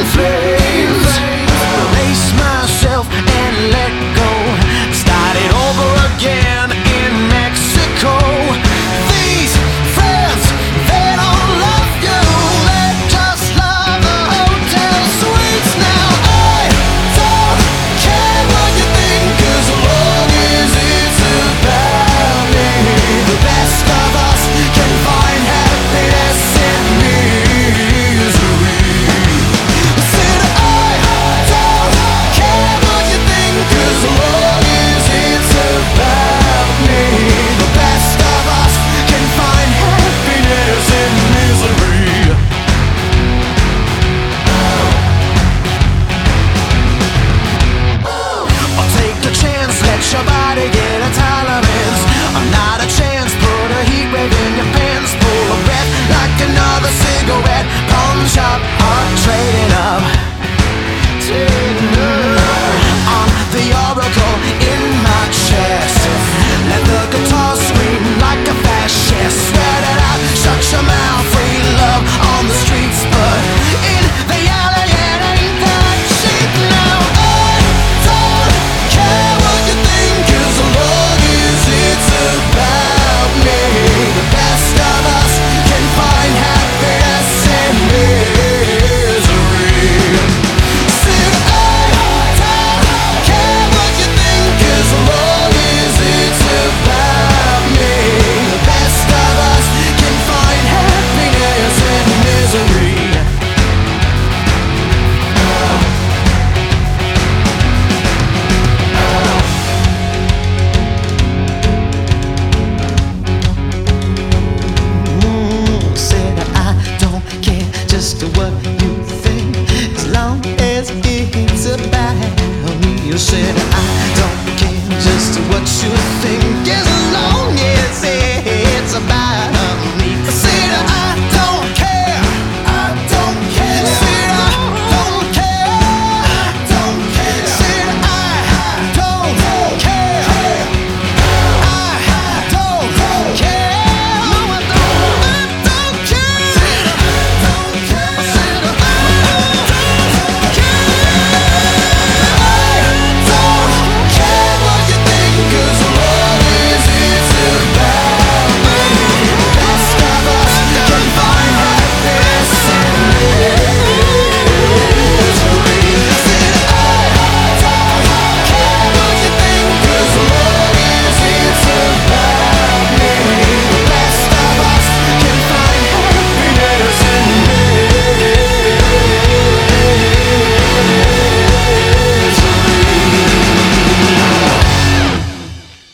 flames. Release myself and let go. Started over again in Mexico. These friends, they don't love you. They just love the hotel suites. Now I don't care what you think, 'cause as long as it's about me, the best of us can find happiness in misery. Said I don't care what you think, 'cause as long as it's about me, the best of us can find happiness in misery. I'll take a chance, let your body get a tolerance. I'm not a chance, put a heat wave in your pants. Pull a breath like another cigarette. Pawn shop, I'm trading up. I'm the oracle in my chest. Let the guitar scream like a fascist. Sweat it out, shut your mouth. Free love on the streets, but in reality it ain't that cheap. Now I don't care what you think, 'cause as long as it's about me, the best of us can find happiness in misery. Said I don't care what you think, 'cause as long as it's about me, the best of us can find happiness in misery. Said I don't care just what you think, as long as it's about me. You said I don't care just what you think.